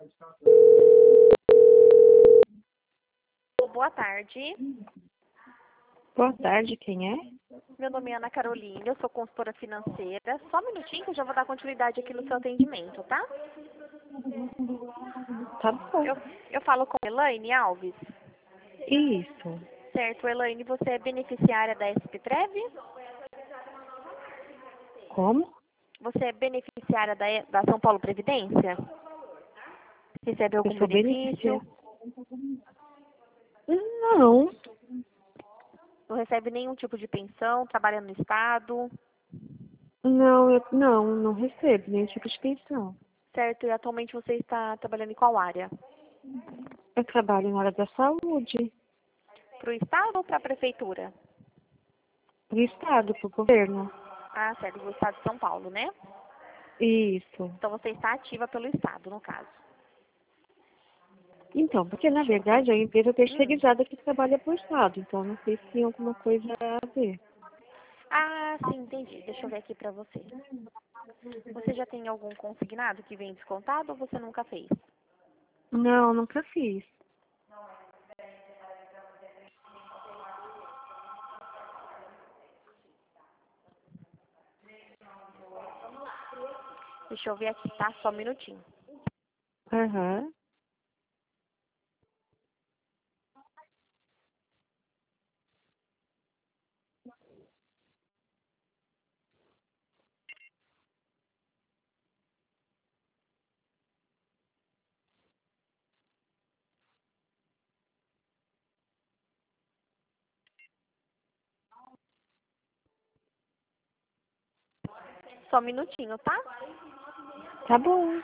Boa tarde. Boa tarde, quem é? Meu nome é Ana Carolina, eu sou consultora financeira. Só um minutinho que eu já vou dar continuidade aqui no seu atendimento, tá? Tá bom. Eu falo com Elaine Alves. Isso. Certo, Elaine, você é beneficiária da SPTrev? Como? Você é beneficiária da São Paulo Previdência? Recebe Eu algum sou benefício? beneficiária. Não. Não recebe nenhum tipo de pensão? Trabalha no Estado? Não recebo nenhum tipo de pensão. Certo, e atualmente você está trabalhando em qual área? Eu trabalho na área da saúde, Para o Estado ou para a Prefeitura? pro estado, pro governo. Ah, certo, do Estado de São Paulo, né? Isso. Então você está ativa pelo Estado, no caso. Então, porque na Deixa eu ver verdade é uma aqui. empresa terceirizada que trabalha pro estado, então não sei se tem alguma coisa a ver. Ah, sim, entendi. Deixa eu ver aqui pra você. Você já tem algum consignado que vem descontado ou você nunca fez? Não, nunca fiz. Deixa eu ver aqui, tá? Só um minutinho. Aham. Só um minutinho, tá? Tá bom.